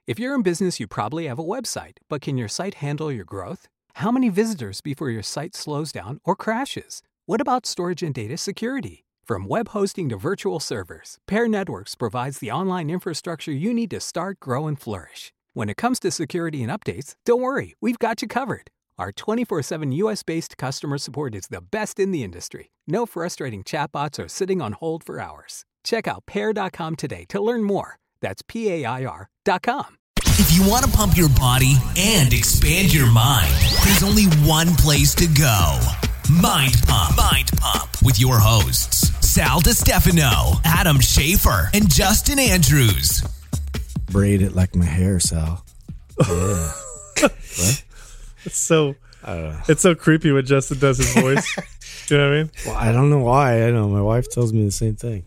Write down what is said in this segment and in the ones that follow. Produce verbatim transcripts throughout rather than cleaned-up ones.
If you're in business, you probably have a website, but can your site handle your growth? How many visitors before your site slows down or crashes? What about storage and data security? From web hosting to virtual servers, Pair Networks provides the online infrastructure you need to start, grow, and flourish. When it comes to security and updates, don't worry, we've got you covered. Our twenty-four seven U S-based customer support is the best in the industry. No frustrating chatbots or sitting on hold for hours. Check out pair dot com today to learn more. That's P A I R dot com. If you want to pump your body and expand your mind, there's only one place to go. Mind Pump. Mind Pump with your hosts, Sal DiStefano, Adam Schafer, and Justin Andrews. Braid it like my hair, Sal. Yeah. What? It's so uh, it's so creepy when Justin does his voice. You know what I mean? Well, I don't know why. I know my wife tells me the same thing.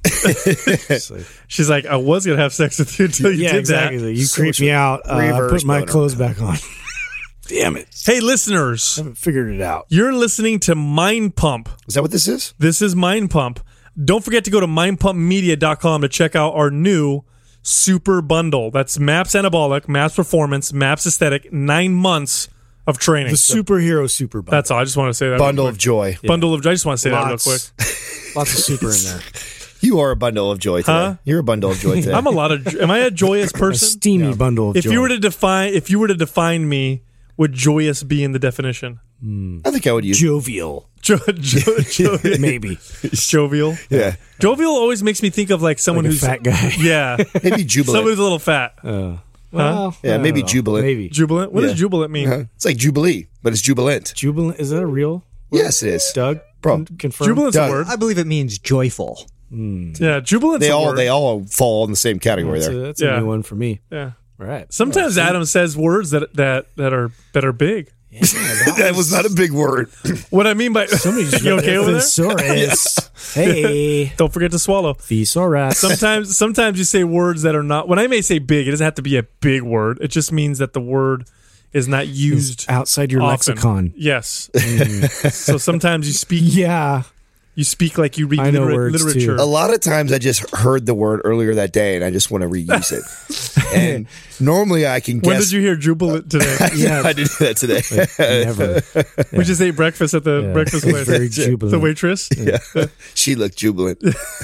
Like, she's like, I was gonna have sex with you until you yeah, did exactly. that. You So creep me out. Uh, I put my clothes back on. Damn it! Hey, listeners, I haven't figured it out. You're listening to Mind Pump. Is that what this is? This is Mind Pump. Don't forget to go to mind pump media dot com to check out our new super bundle. That's MAPS Anabolic, MAPS Performance, MAPS Aesthetic, nine months of training. The superhero super bundle. That's all. I just want to say that. Bundle of joy. Yeah. Bundle of joy. I just want to say Lots, that real quick. Lots of super in there. You are a bundle of joy today. Huh? You're a bundle of joy today. I'm a lot of. Am I a joyous person? A steamy yeah. bundle of if joy. you were to define, if you were to define me, would joyous be in the definition? Mm. I think I would use jovial. Jo- jo- jovial. Maybe jovial. Yeah, jovial always makes me think of like someone like a who's fat guy. Yeah, maybe jubilant. Someone who's a little fat. Uh, well, huh? Yeah, maybe know. jubilant. Maybe jubilant. What yeah. does jubilant mean? Uh-huh. It's like jubilee, but it's jubilant. Jubilant is that a real? Word? Yes, it is. Doug, bro, confirm. Jubilant's Doug. a word. I believe it means joyful. Mm. Yeah, jubilant's they a all word. they all fall in the same category That's, there. a, that's Yeah. a new one for me. Yeah. All right. Sometimes Well, Adam says words that that that are that are big. Yeah, that, that was not a big word. What I mean by Somebody just you okay over there? Thesaurus. Hey, Don't forget to swallow. thesaurus. Sometimes sometimes you say words that are not. When I may say big, it doesn't have to be a big word. It just means that the word is not used It's outside your often. lexicon. Yes. So sometimes you speak. Yeah. You speak like you read I know litera- words, literature. A lot of times I just heard the word earlier that day and I just want to reuse it. And normally I can guess. When did you hear jubilant today? Yeah. I did that today. Like, never. Yeah. We just ate breakfast at the Yeah. breakfast It's place. very jubilant. The waitress. Yeah. She looked jubilant.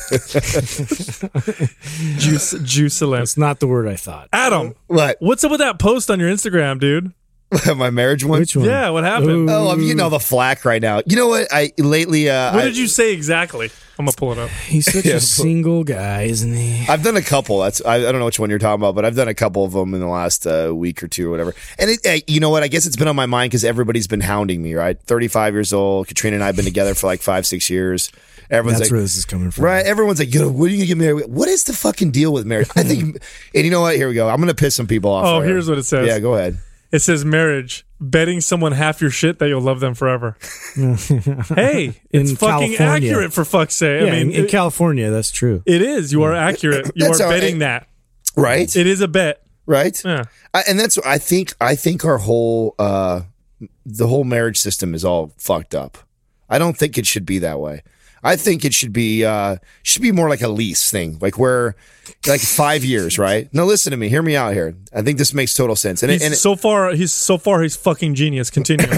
Juice, juicelent. That's not the word I thought. Adam, What? what's up with that post on your Instagram, dude? My marriage one? Which one? Yeah, what happened? Ooh. Oh, I'm getting all the flack right now. You know what? I lately. Uh, What I, did you say exactly? I'm gonna pull it up. He's such Yeah, a but- single guy, isn't he? I've done a couple. That's I, I don't know which one you're talking about, but I've done a couple of them in the last uh, week or two or whatever. And it, uh, you know what? I guess it's been on my mind because everybody's been hounding me. Right? thirty-five years old. Katrina and I have been together for like five, six years. Everyone's That's like, where this is coming from. right? Everyone's like, yo, what are you gonna get married with? What is the fucking deal with marriage? I think, and you know what? Here we go. I'm gonna piss some people off. Oh, right here's now. what it says. Yeah, go ahead. It says marriage, betting someone half your shit that you'll love them forever. Hey, it's In fucking California. accurate for fuck's sake. Yeah, I mean, in, in it, California, that's true. it is. You are accurate. You That's are all right. betting that. Right? It is a bet. Right? Yeah. I, and that's I think I think our whole uh, the whole marriage system is all fucked up. I don't think it should be that way. I think it should be uh, should be more like a lease thing, like where like five years, right? No, listen to me. Hear me out here. I think this makes total sense. And, it, He's and it, so far, he's so far, he's fucking genius. Continue.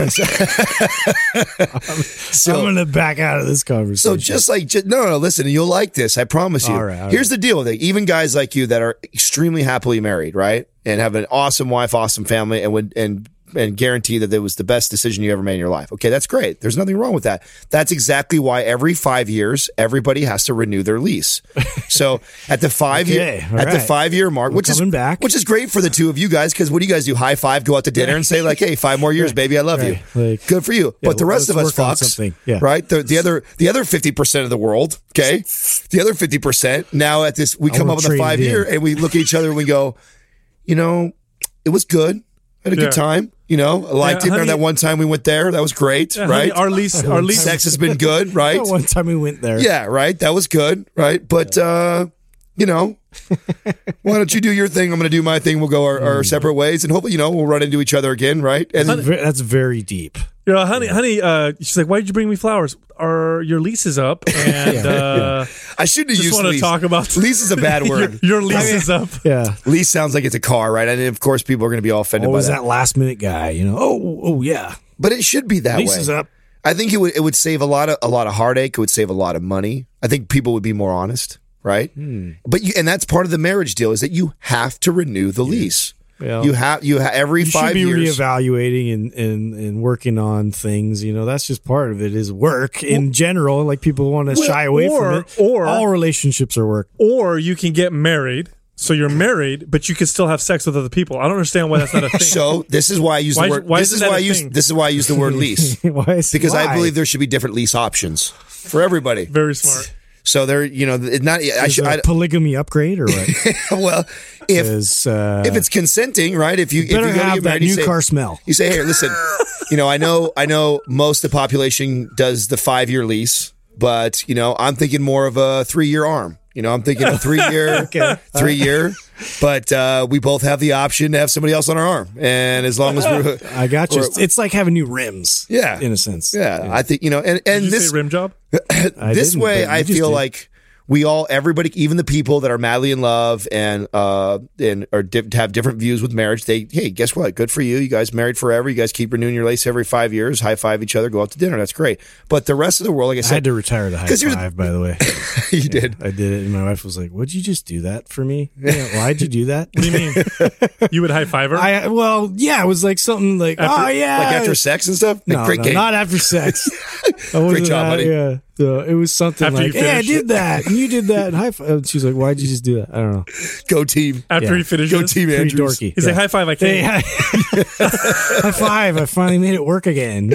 so, I'm going to back out of this conversation. So just like, just, no, no, no, listen, you'll like this. I promise you. All right, all Here's the deal with it. Even guys like you that are extremely happily married, right? And have an awesome wife, awesome family, and would, and, and guarantee that it was the best decision you ever made in your life. Okay, that's great. There's nothing wrong with that. That's exactly why every five years, everybody has to renew their lease. So at the five Okay, year, all at the right. five year mark, We're which is coming back. which is great for the two of you guys, because what do you guys do? High five, go out to dinner, and say like, "Hey, five more years, baby, I love Right. you." Like- Good for you. Yeah, But the well, rest of us let's work on fucks, something. Yeah. right? The, the other the other fifty percent of the world, okay, the other fifty percent. Now at this, we I come wanna up with a trade five it year, in. and we look at each other and we go, you know, it was good. I had a Yeah. good time. You know, I liked Yeah, it. Remember honey- that one time we went there? That was great, Yeah, right? honey, our lease, our lease. Sex has been good, right? One time we went there. Yeah, right. That was good, right? But uh, you know, why don't you do your thing? I'm going to do my thing. We'll go our, our separate ways, and hopefully, you know, we'll run into each other again, right? And That's, ve- that's very deep. You know, honey, honey. Uh, she's like, "Why did you bring me flowers? Are your lease is up?" And uh, I shouldn't have just used want to lease. talk about Lease is a bad word. your, your lease is up. Yeah. Lease sounds like it's a car, right? And of course, people are going to be all offended Oh, by was that. that last minute guy? You know? Oh, oh yeah. But it should be that Lease way. is up. I think it would it would save a lot of a lot of heartache. It would save a lot of money. I think people would be more honest, right? Hmm. But you, and that's part of the marriage deal is that you have to renew the lease. Yeah. You have you ha- every You five should be years. reevaluating and, and, and working on things. You know, that's just part of it is work in general. Like people want to Well, shy away or- from it. or- all relationships are work. Or you can get married, so you're married, but you can still have sex with other people. I don't understand why that's not a thing. So this is why I use Why- the word. why this isn't is that why I a use thing? this is why I use the word lease Why is- because I why? believe there should be different lease options for everybody. Very smart. So there, you know, it not. I Is should. there I, a polygamy upgrade or what? well, if Is, uh, if it's consenting, right? If you if better you go to have get that married, you new say, car smell. You say, hey, listen, you know, I know, I know, most of the population does the five year lease, but you know, I'm thinking more of a three year arm. You know, I'm thinking a three year, Okay. three year, but uh, we both have the option to have somebody else on our arm, and as long as we're, I got you. Or- It's, it's like having new rims. Yeah. in a sense. yeah, I think you know, and and Did you this say rim job? I this didn't, way, but you I just feel did. like we all, everybody, even the people that are madly in love and uh and or di- have different views with marriage, they hey, guess what? Good for you. You guys married forever. You guys keep renewing your lease every five years. High five each other. Go out to dinner. That's great. But the rest of the world, like I I said, had to retire the high 'Cause here's- five, by the way. you did. I did it, and my wife was like, "Would you just do that for me? Yeah, why'd you do that?" What do you mean? You would high five her? I well, yeah, it was like something like, After- "Oh yeah," Like after sex and stuff. Like, no, great no, game. not after sex. I wasn't job, that- buddy. Yeah, so it was something After like, you "Hey, I finish. did that, and you did that." And high five. She was like, "Why'd you just do that?" I don't know. Go team. After yeah. he finishes, Go team Pretty Andrews. dorky. he's Yeah. like, high five, I Hey, can't. high five! I finally made it work again.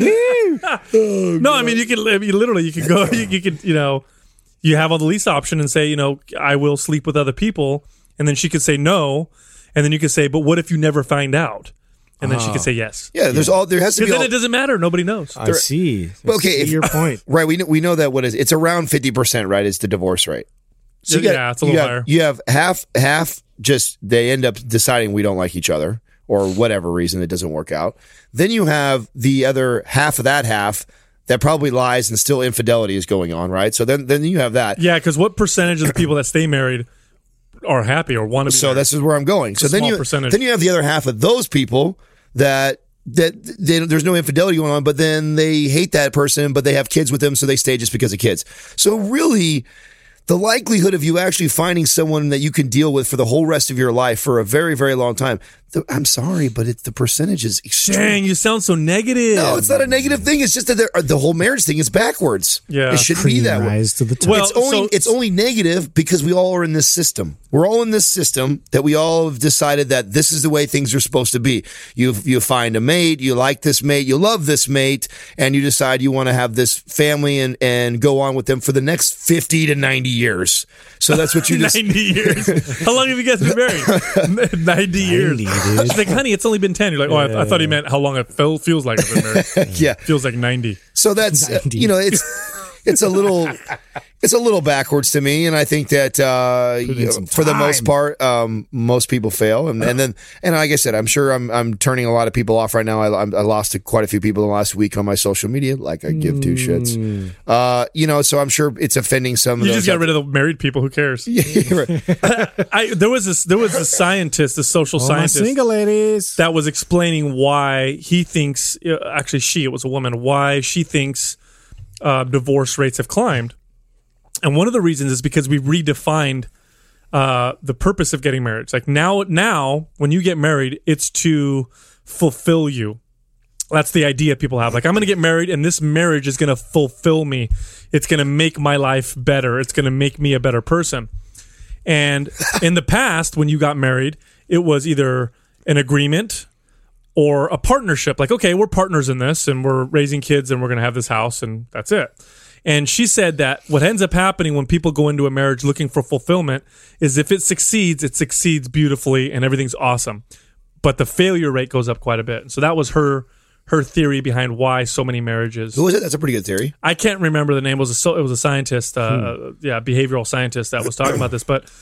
Woo! No, I mean, you can I mean, literally, you can go, you, you could, you know, you have all the lease option and say, you know, I will sleep with other people. And then she could say no. And then you could say, but what if you never find out? And then she could say yes. Yeah, there's all there has to Because be. then all, it doesn't matter. Nobody knows. I see. I Okay, see if- your point. right, we know, we know that what is it's around fifty percent, right? Is the divorce rate. you Yeah, it's a little you have, higher. You have half half just they end up deciding we don't like each other or whatever reason it doesn't work out. Then you have the other half of that half that probably lies and still infidelity is going on, right? So then then you have that. Yeah, because what percentage of the people that stay married are happy or want to be So married? this is where I'm going. So a then small you percentage. then you have the other half of those people that that they, there's no infidelity going on, but then they hate that person, but they have kids with them, so they stay just because of kids. So really, the likelihood of you actually finding someone that you can deal with for the whole rest of your life for a very, very long time, the, I'm sorry, but it's the percentage is extreme. Dang, you sound so negative. No, it's not a negative thing. It's just that there- the whole marriage thing is backwards. Yeah. It shouldn't be that way. Rise to the top. Well, it's only so- it's only negative because we all are in this system. We're all in this system that we all have decided that this is the way things are supposed to be. You you find a mate, you like this mate, you love this mate, and you decide you want to have this family and and go on with them for the next fifty to ninety years. So that's what you just ninety years. How long have you guys been married? ninety years. ninety, dude. She's like, honey, it's only been ten. You're like, oh, I, I thought he meant how long it feel, feels like I've been married. yeah. Feels like ninety. So that's uh, ninety. you know it's it's a little it's a little backwards to me, and I think that uh, you know, some for the most time. part, um, most people fail, and, and then and like I said, I'm sure I'm I'm turning a lot of people off right now. I, I'm- I lost quite a few people in the last week on my social media, like I give two shits. Uh, you know, so I'm sure it's offending some. of You those just got rid of the married people. Who cares? Yeah, right. I, there was this. There was a scientist, a social All my scientist, single ladies. that was explaining why he thinks. uh, Actually, she. It was a woman. Why she thinks uh, divorce rates have climbed, and one of the reasons is because we redefined uh, the purpose of getting married. It's like now, now when you get married, it's to fulfill you. That's the idea people have. Like, I'm going to get married, and this marriage is going to fulfill me. It's going to make my life better. It's going to make me a better person. And in the past, when you got married, it was either an agreement or a partnership. Like, okay, we're partners in this, and we're raising kids, and we're going to have this house, and that's it. And she said that what ends up happening when people go into a marriage looking for fulfillment is if it succeeds, it succeeds beautifully, and everything's awesome. But the failure rate goes up quite a bit. So that was her her theory behind why so many marriages. Who was it? That's a pretty good theory. I can't remember the name. It was a so- it was a scientist, uh, yeah, behavioral scientist that was talking about this. But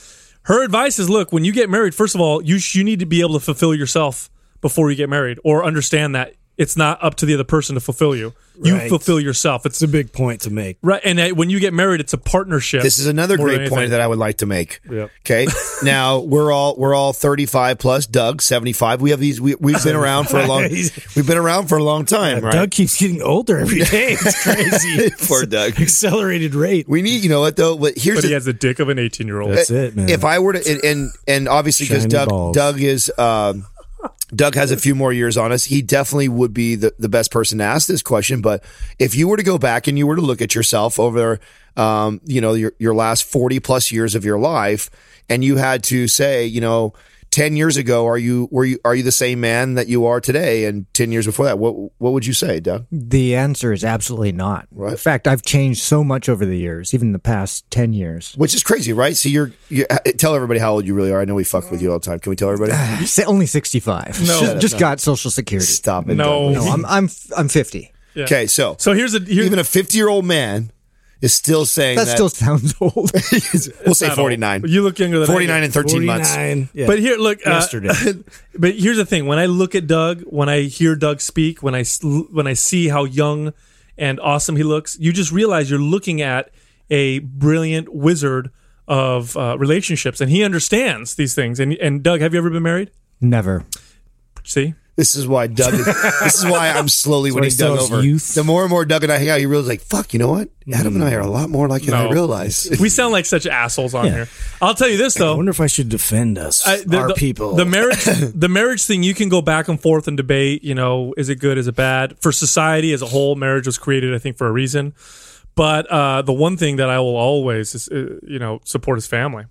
her advice is, look, when you get married, first of all, you sh- you need to be able to fulfill yourself before you get married, or understand that it's not up to the other person to fulfill you. You Right. fulfill yourself. It's It's a big point to make. right, and uh, when you get married, it's a partnership. This is another more than great point anything. that I would like to make. Yep. Okay, now we're all we're all thirty-five plus. Doug, seventy-five. We have these. We, we've been around for a long. We've been around for a long time, right? Doug keeps getting older every day. It's crazy. Poor Doug. Accelerated rate. We need, you know what though? But here's But he the, has the dick of an eighteen-year-old. That's it, man. if I were to, and and, and obviously because Shiny Doug balls. Doug is. Um, Doug has a few more years on us. He definitely would be the, the best person to ask this question. But if you were to go back and you were to look at yourself over, um, you know, your, your last forty plus years of your life, and you had to say, you know, ten years ago, are you, were you, are you the same man that you are today? And ten years before that, what, what would you say, Doug? The answer is absolutely not. Right. In fact, I've changed so much over the years, even the past ten years. Which is crazy, right? So you're, you tell everybody how old you really are. I know we fuck with you all the time. Can we tell everybody? Say only sixty-five. No. Just, just got Social Security. Stop it. No. Doug. No, I'm I'm I'm fifty. Yeah. Okay. So, So here's a here's, even a fifty year old man is still saying That that. still sounds old. we'll say not old. forty-nine. You look younger than I do. forty-nine and thirteen months. forty-nine. Yeah. But here, look. Uh, Yesterday. but here's the thing: when I look at Doug, when I hear Doug speak, when I s- when I see how young and awesome he looks, you just realize you're looking at a brilliant wizard of uh, relationships, and he understands these things. And and Doug, have you ever been married? Never. See, This is why Doug. Is, this is why I'm slowly why winning he Doug sells over. youth. The more and more Doug and I hang out, he realizes like, fuck. You know what? Adam and I are a lot more like than I No. realize. we sound like such assholes on here. I'll tell you this I though. wonder if I should defend us, I- the, our the- people. The marriage, the marriage thing, you can go back and forth and debate. You know, is it good? Is it bad? For society as a whole, marriage was created, I think, for a reason. But uh, the one thing that I will always, is, uh, you know, support is family.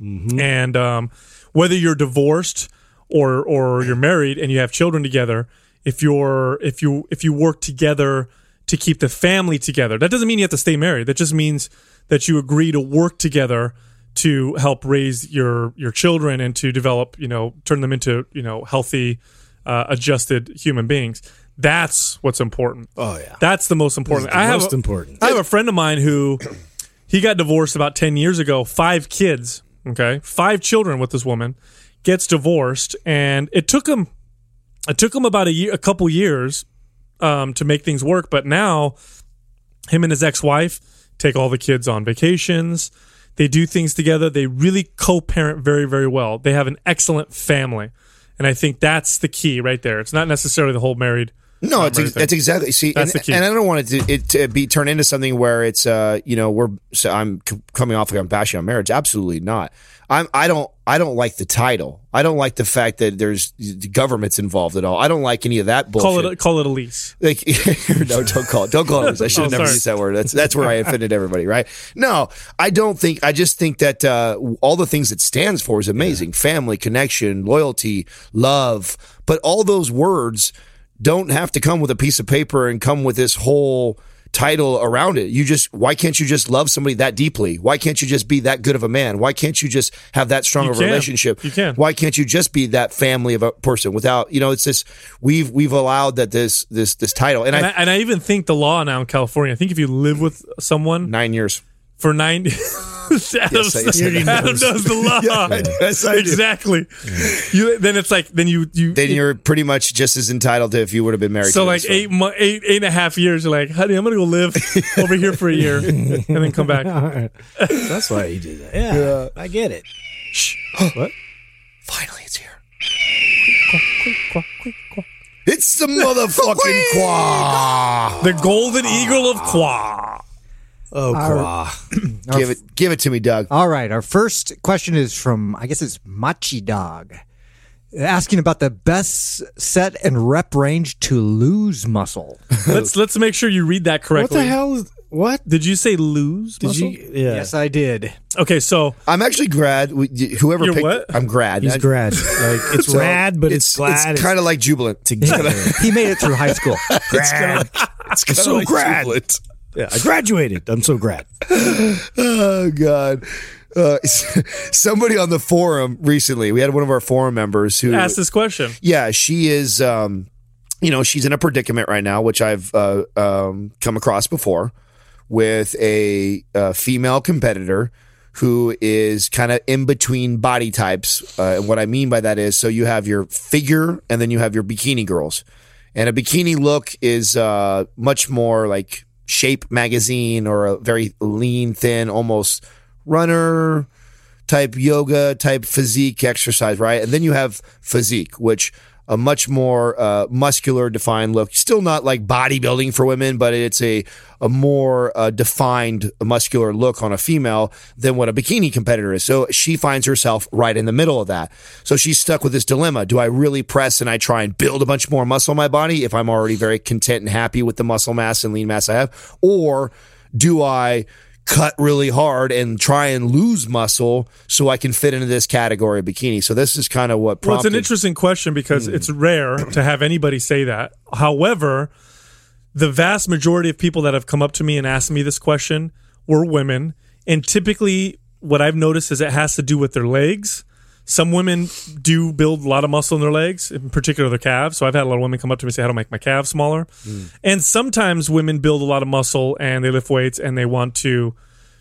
And um, whether you're divorced or or you're married and you have children together, if you're if you if you work together to keep the family together, that doesn't mean you have to stay married. That just means that you agree to work together to help raise your your children and to develop, you know, turn them into, you know, healthy, uh, adjusted human beings. That's what's important. Oh, yeah. That's the most important. the I have most a, important. I have a friend of mine who he got divorced about ten years ago, five kids, okay? Five children with this woman, gets divorced, and it took him it took him about a year a couple years um, to make things work, but now him and his ex-wife take all the kids on vacations. They do things together. They really co-parent very, very well. They have an excellent family. And I think that's the key right there. It's not necessarily the whole married. No, not it's married ex- thing. that's exactly. See, That's and, the key. and I don't want it to, it to be turned into something where it's, uh, you know, we're. So I'm c- coming off like I'm bashing on marriage. Absolutely not. I'm. I don't. I don't like the title. I don't like the fact that there's the government's involved at all. I don't like any of that bullshit. Call it a, call it a lease. Like, no, don't call it. Don't call it. I should have Oh, never sorry. used that word. That's that's where I offended everybody, right? No, I don't think. I just think that uh, all the things it stands for is amazing: family, connection, loyalty, love. But all those words don't have to come with a piece of paper and come with this whole title around it. You just, why can't you just love somebody that deeply? Why can't you just be that good of a man? Why can't you just have that strong You of a can. relationship? You can. Why can't you just be that family of a person without, you know, it's this, we've, we've allowed that this, this, this title. And, And I, I, and I even think the law now in California, I think if you live with someone nine years. for nine Adam, Yes, I- yes, I know. Adam knows the law. Yes, I do. exactly. You then it's like then you you Then you're pretty much just as entitled to if you would have been married. so to like this eight, mo- eight eight and a half years. You're like, honey, I'm gonna go live over here for a year and then come back. All right. That's why you do that. Yeah, I get it. What? Finally, it's here. It's the motherfucking qua. The golden eagle of Qua. Oh, qua. Give it, give it to me, Doug. All right. Our first question is from, I guess it's Machi Dog, asking about the best set and rep range to lose muscle. Let's let's make sure you read that What correctly. the hell is what? Did you say lose? Did muscle? you? Yeah. Yes, I did. Okay, so I'm actually grad. We- Whoever You're picked, what? I'm grad. He's I- grad. Like it's so rad, but it's, glad. It's kind of like jubilant. together. He made it through high school. grad. It's I'm so grad. Yeah, I graduated. I'm so grad. Oh God. Uh, somebody on the forum recently, we had one of our forum members who ask this question. yeah, she is, um, you know, she's in a predicament right now, which I've uh, um, come across before, with a, uh female competitor who is kind of in between body types. Uh, and what I mean by that is, so you have your figure and then you have your bikini girls. And a bikini look is uh, much more like Shape magazine or a very lean, thin, almost runner type yoga type physique exercise, right? And then you have physique, which a much more uh, muscular defined look. Still not like bodybuilding for women, but it's a, a more uh, defined muscular look on a female than what a bikini competitor is. So she finds herself right in the middle of that. So she's stuck with this dilemma. Do I really press and I try and build a bunch more muscle on my body if I'm already very content and happy with the muscle mass and lean mass I have? Or do I cut really hard and try and lose muscle so I can fit into this category of bikini? So this is kind of what prompted. Well, it's an interesting question because mm. it's rare to have anybody say that. However, the vast majority of people that have come up to me and asked me this question were women. And typically what I've noticed is it has to do with their legs. Some women do build a lot of muscle in their legs, in particular their calves. So I've had a lot of women come up to me and say, how do I make my calves smaller? Mm. And sometimes women build a lot of muscle and they lift weights and they want to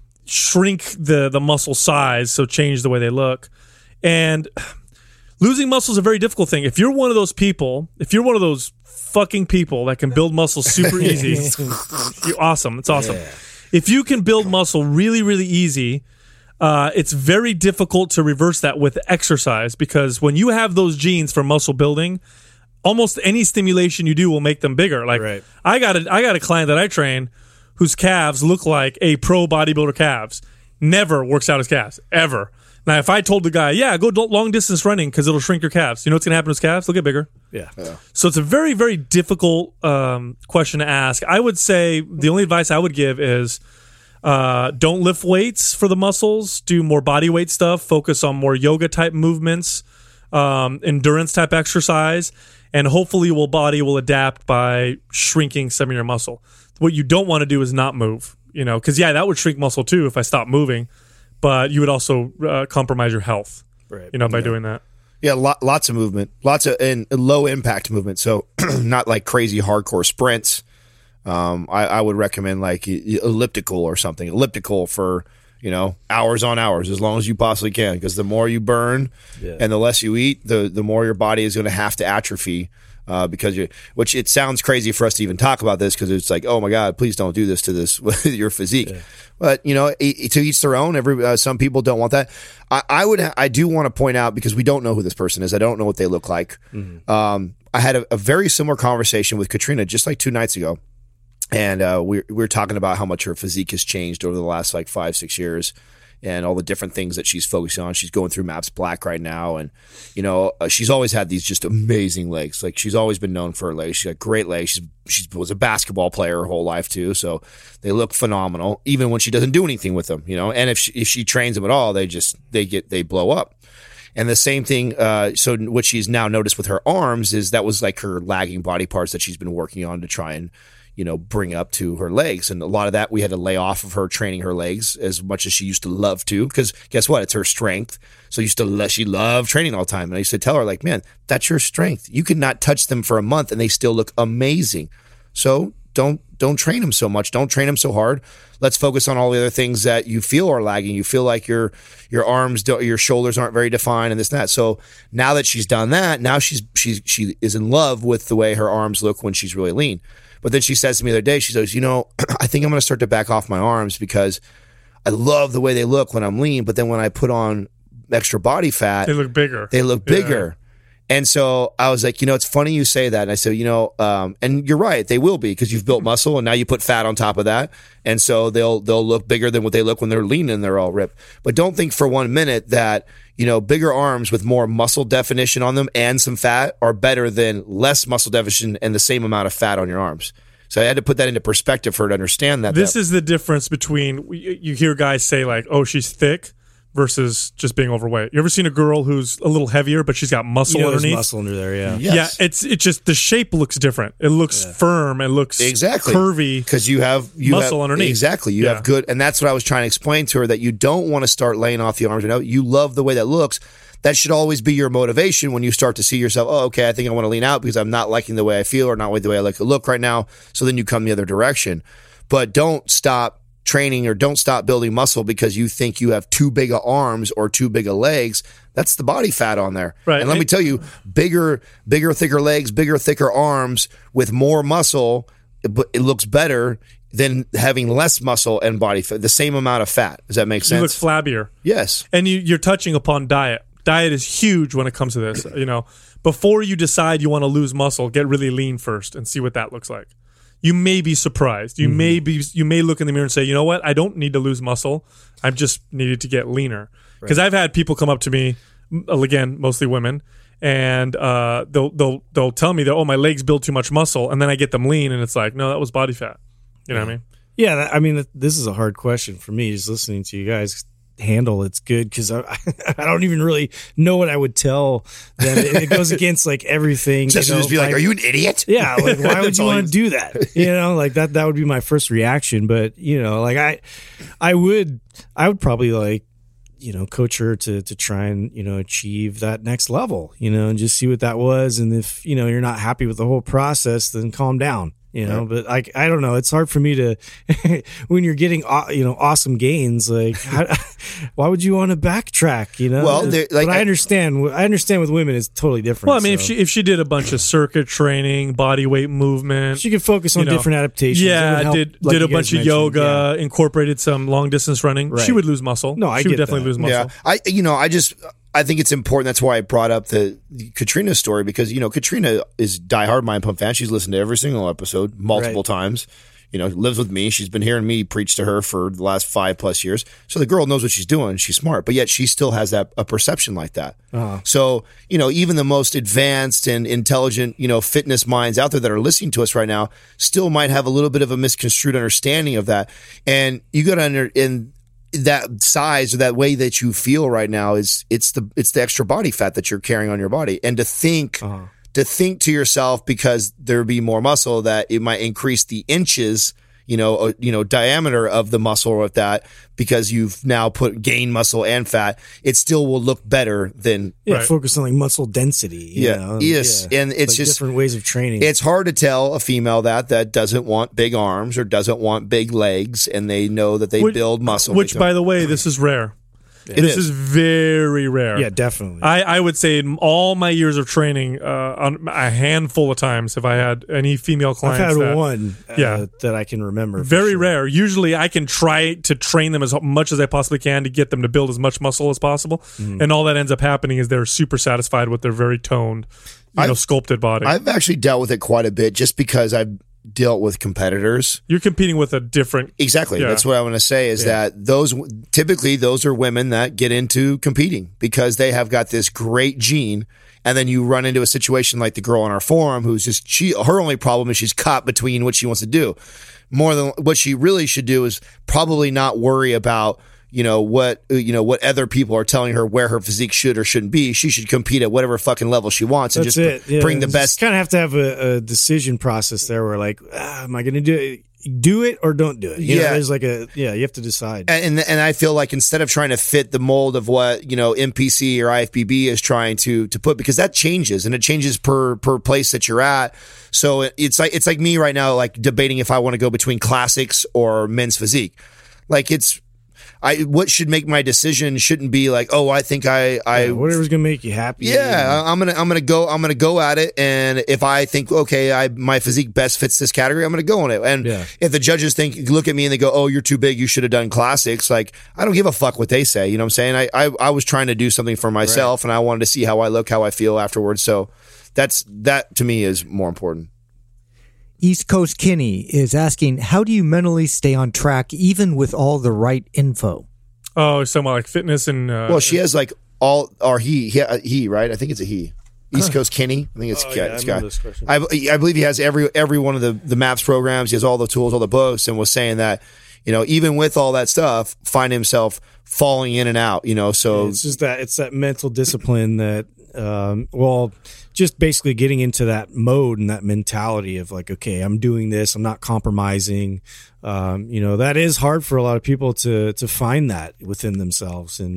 shrink the, the muscle size, so change the way they look. And losing muscle is a very difficult thing. If you're one of those people, if you're one of those fucking people that can build muscle super easy, you're awesome. It's awesome. Yeah. If you can build muscle really, really easy, Uh, it's very difficult to reverse that with exercise, because when you have those genes for muscle building, almost any stimulation you do will make them bigger. Like right. I got a, I got a client that I train whose calves look like a pro bodybuilder calves. Never works out his calves, ever. Now, if I told the guy, yeah, go long distance running because it'll shrink your calves, you know what's going to happen to his calves? They'll get bigger. Yeah. yeah. So it's a very, very difficult um, question to ask. I would say the only advice I would give is, Uh, don't lift weights for the muscles. Do more body weight stuff. Focus on more yoga type movements, um, endurance type exercise, and hopefully your body will adapt by shrinking some of your muscle. What you don't want to do is not move, you know, because yeah, that would shrink muscle too if I stopped moving, but you would also uh, compromise your health, right? You know, by yeah. doing that. Yeah, lo- lots of movement, lots of and low impact movement. So not like crazy hardcore sprints. Um, I, I would recommend like elliptical or something, elliptical for, you know, hours on hours, as long as you possibly can. Because the more you burn yeah. and the less you eat, the, the more your body is going to have to atrophy. Uh, because you, which it sounds crazy for us to even talk about this, because it's like, oh my God, please don't do this to this with your physique. Yeah. But you know, e- to each their own. Every uh, some people don't want that. I, I would, ha- I do want to point out, because we don't know who this person is. I don't know what they look like. Mm-hmm. Um, I had a, a very similar conversation with Katrina just like two nights ago. And uh, we, we were talking about how much her physique has changed over the last like five, six years and all the different things that she's focusing on. She's going through MAPS Black right now. And, you know, uh, she's always had these just amazing legs. Like she's always been known for her legs. She's got great legs. She's, she was a basketball player her whole life too. So they look phenomenal, even when she doesn't do anything with them, you know. And if she, if she trains them at all, they just, they get, they blow up. And the same thing, uh, so what she's now noticed with her arms is that was like her lagging body parts that she's been working on to try and, you know, bring up to her legs. And a lot of that we had to lay off of her training her legs as much as she used to love to, because guess what? It's her strength. So used to let, she loved training all the time. And I used to tell her, like, man, that's your strength. You could not touch them for a month and they still look amazing. So don't, don't train them so much. Don't train them so hard. Let's focus on all the other things that you feel are lagging. You feel like your, your arms, don't, your shoulders aren't very defined and this and that. So now that she's done that, now she's, she's, she is in love with the way her arms look when she's really lean. But then she says to me the other day, she says, you know, I think I'm going to start to back off my arms because I love the way they look when I'm lean. But then when I put on extra body fat, they look bigger. They look bigger. Yeah. And so I was like, you know, it's funny you say that. And I said, you know, um, and you're right, they will be, because you've built muscle and now you put fat on top of that. And so they'll they'll look bigger than what they look when they're lean and they're all ripped. But don't think for one minute that, you know, bigger arms with more muscle definition on them and some fat are better than less muscle definition and the same amount of fat on your arms. So I had to put that into perspective for her to understand that. This that, is the difference between, you hear guys say like, oh, she's thick versus just being overweight. You ever seen a girl who's a little heavier, but she's got muscle you know, underneath? Muscle under there, yeah. Yes. Yeah, it's it's just the shape looks different. It looks yeah. firm. It looks exactly curvy because you have you muscle have, underneath. Exactly, you yeah. have good, and that's what I was trying to explain to her, that you don't want to start laying off the arms right now. You love the way that looks. That should always be your motivation when you start to see yourself, oh, okay, I think I want to lean out because I'm not liking the way I feel or not the way I like to look right now. So then you come the other direction. But don't stop training or don't stop building muscle because you think you have too big of arms or too big of legs. That's the body fat on there. Right. And let me tell you, bigger, bigger, thicker legs, bigger, thicker arms with more muscle, it, it looks better than having less muscle and body fat, the same amount of fat. Does that make sense? You look flabbier. Yes. And you, you're touching upon diet. Diet is huge when it comes to this. You know, before you decide you want to lose muscle, get really lean first and see what that looks like. You may be surprised. You mm-hmm. may be. You may look in the mirror and say, you know what? I don't need to lose muscle. I've just needed to get leaner. Because right. I've had people come up to me, again, mostly women, and uh, they'll they'll they'll tell me that, oh, my legs build too much muscle, and then I get them lean, and it's like, no, that was body fat. You know what I mean? Yeah, that, I mean, this is a hard question for me, just listening to you guys handle it's good, because I, I don't even really know what I would tell them. It, it goes against like everything. Just, you know, just be like, like, are you an idiot? Yeah, like why would you want to do that? You know, like that that would be my first reaction. But you know, like I I would I would probably like, you know, coach her to to try and, you know, achieve that next level, you know, and just see what that was. And if, you know, you're not happy with the whole process, then calm down. You know, right. But I, I don't know. It's hard for me to, when you're getting, you know, awesome gains, like, how, why would you want to backtrack? You know, well, like, but I understand. I understand with women, it's totally different. Well, I mean, so. if she if she did a bunch of circuit training, body weight movement, she could focus on you know, different adaptations. Yeah, help, did like did a bunch of yoga, yeah. incorporated some long distance running. Right. She would lose muscle. No, I she get would definitely that. lose muscle. Yeah, I you know I just. I think it's important. That's why I brought up the, the Katrina story, because, you know, Katrina is diehard Mind Pump fan. She's listened to every single episode multiple right. times. You know, lives with me. She's been hearing me preach to her for the last five plus years. So the girl knows what she's doing. She's smart, but yet she still has that a perception like that. Uh-huh. So, you know, even the most advanced and intelligent, you know, fitness minds out there that are listening to us right now still might have a little bit of a misconstrued understanding of that. And you got to under in. That size or that way that you feel right now is it's the it's the extra body fat that you're carrying on your body. And to think uh-huh. to think to yourself, because there be more muscle, that it might increase the inches, you know, uh, you know, diameter of the muscle with that, because you've now put gain muscle and fat, it still will look better than yeah, right. focus on like muscle density. You yeah, know? yes, yeah. and it's like just different ways of training. It's hard to tell a female that that doesn't want big arms or doesn't want big legs, and they know that they which, build muscle. Which, by the way, this is rare. It this is. is very rare. Yeah, definitely. I, I would say in all my years of training, uh, on a handful of times, if I had any female clients, I've had that, one uh, yeah. that I can remember. Very sure. rare. Usually I can try to train them as much as I possibly can to get them to build as much muscle as possible. Mm. And all that ends up happening is they're super satisfied with their very toned, you know, sculpted body. I've actually dealt with it quite a bit, just because I've dealt with competitors. You're competing with a different exactly. Yeah. That's what I want to say is yeah. that those typically those are women that get into competing because they have got this great gene, and then you run into a situation like the girl on our forum who's just she her only problem is she's caught between what she wants to do. More than what she really should do is probably not worry about you know what you know what other people are telling her where her physique should or shouldn't be. She should compete at whatever fucking level she wants and That's just it. Yeah. bring the best. Kind of have to have a, a decision process there, where like, ah, am I going to do it? Do it or don't do it? You yeah, know, there's like a yeah. You have to decide. And and I feel like instead of trying to fit the mold of what you know N P C or I F B B is trying to to put, because that changes and it changes per per place that you're at. So it's like it's like me right now, like debating if I want to go between classics or men's physique. Like it's. I what should make my decision shouldn't be like, oh, I think I I yeah, whatever's gonna make you happy. Yeah, I'm gonna I'm gonna go I'm gonna go at it, and if I think okay, I my physique best fits this category, I'm gonna go on it. And yeah. if the judges think look at me and they go, oh, you're too big, you should have done classics, like I don't give a fuck what they say. You know what I'm saying? I I, I was trying to do something for myself, right. and I wanted to see how I look, how I feel afterwards. So that's that to me is more important. East Coast Kenny is asking, how do you mentally stay on track even with all the right info? Oh, somewhat like fitness and... Uh, well, she has like all... Or he, he, he, right? I think it's a he. East Coast Kenny. I think it's, oh, yeah, yeah, it's I guy. this question. I, I believe he has every every one of the, the MAPS programs. He has all the tools, all the books, and was saying that, you know, even with all that stuff, find himself falling in and out, you know, so... Yeah, it's just that, it's that mental discipline that, um, well... just basically getting into that mode and that mentality of like, okay, I'm doing this, I'm not compromising. Um, you know, that is hard for a lot of people to to find that within themselves. And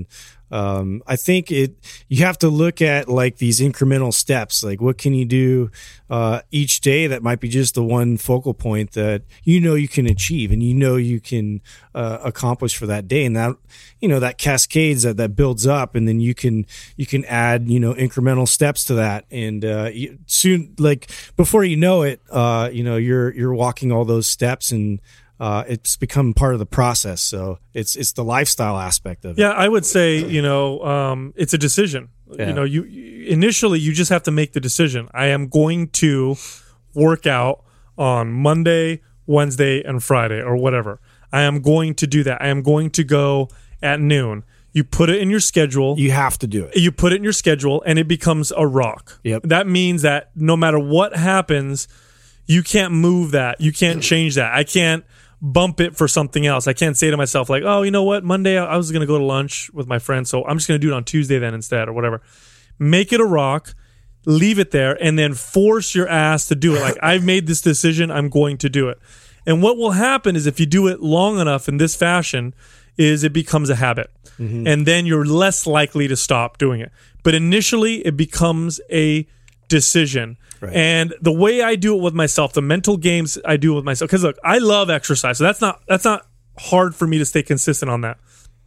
um, I think it, you have to look at like these incremental steps. Like what can you do, uh, each day that might be just the one focal point that you know you can achieve and you know you can, uh, accomplish for that day. And that, you know, that cascades that, that builds up, and then you can, you can add, you know, incremental steps to that. And, uh, you, soon, like before you know it, uh, you know, you're, you're walking all those steps, and, Uh, it's become part of the process. So it's it's the lifestyle aspect of it. Yeah, I would say, you know, um, it's a decision. Yeah. You know, you initially you just have to make the decision. I am going to work out on Monday, Wednesday, and Friday, or whatever. I am going to do that. I am going to go at noon. You put it in your schedule. You have to do it. You put it in your schedule, and it becomes a rock. Yep. That means that no matter what happens, you can't move that. You can't change that. I can't bump it for something else. I can't say to myself like, oh, you know what? Monday I was going to go to lunch with my friend, so I'm just going to do it on Tuesday then instead, or whatever. Make it a rock, leave it there, and then force your ass to do it. Like, I've made this decision, I'm going to do it. And what will happen is if you do it long enough in this fashion is it becomes a habit. Mm-hmm. And then you're less likely to stop doing it. But initially it becomes a decision. Right. And the way I do it with myself, the mental games I do with myself, because look, I love exercise, so that's not that's not hard for me to stay consistent on that.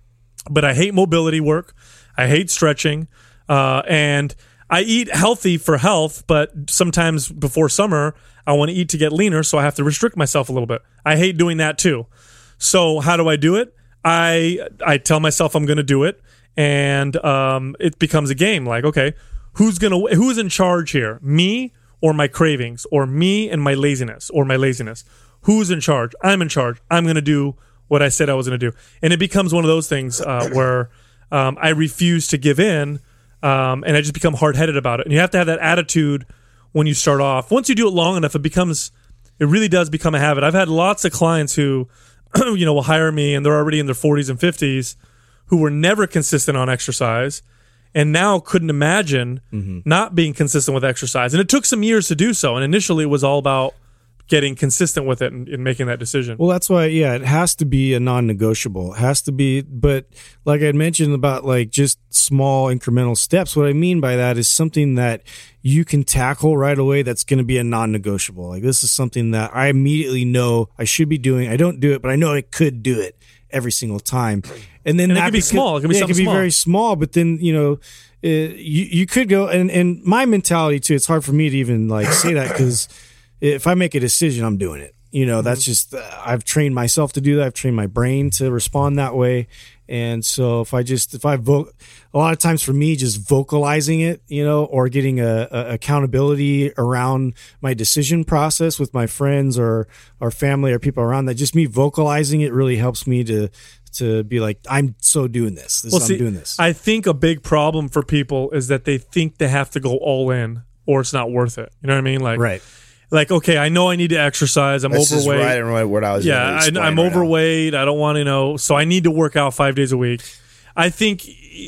But I hate mobility work, I hate stretching, uh, and I eat healthy for health. But sometimes before summer, I want to eat to get leaner, so I have to restrict myself a little bit. I hate doing that too. So how do I do it? I I tell myself I'm going to do it, and um, it becomes a game. Like, okay, who's gonna who's in charge here? Me or my cravings, or me and my laziness, or my laziness? Who's in charge? I'm in charge. I'm going to do what I said I was going to do. And it becomes one of those things uh, where um, I refuse to give in, um, and I just become hard-headed about it. And you have to have that attitude when you start off. Once you do it long enough, it becomes, it really does become a habit. I've had lots of clients who, you know, will hire me, and they're already in their forties and fifties, who were never consistent on exercise, and now couldn't imagine mm-hmm. not being consistent with exercise. And it took some years to do so. And initially it was all about getting consistent with it and, and making that decision. Well, that's why, yeah, it has to be a non-negotiable. It has to be, but like I mentioned about like just small incremental steps, what I mean by that is something that you can tackle right away that's going to be a non-negotiable. Like this is something that I immediately know I should be doing. I don't do it, but I know I could do it every single time. And then and that it can be could, small. It can be, yeah, something it can be small. very small, but then, you know, uh, you, you could go, and, and my mentality too, it's hard for me to even like say that, because if I make a decision, I'm doing it. You know, mm-hmm. that's just, uh, I've trained myself to do that. I've trained my brain to respond that way. And so if I just, if I vote, a lot of times for me, just vocalizing it, you know, or getting a, a accountability around my decision process with my friends or, or family or people around that, just me vocalizing it really helps me to, to be like, I'm so doing this. this well, I'm see, doing this. I think a big problem for people is that they think they have to go all in or it's not worth it. You know what I mean? Like, right. Like, okay, I know I need to exercise. I'm That's overweight. Just right and right what I was. Yeah, I, I'm right overweight. Now. I don't want to know, so I need to work out five days a week. I think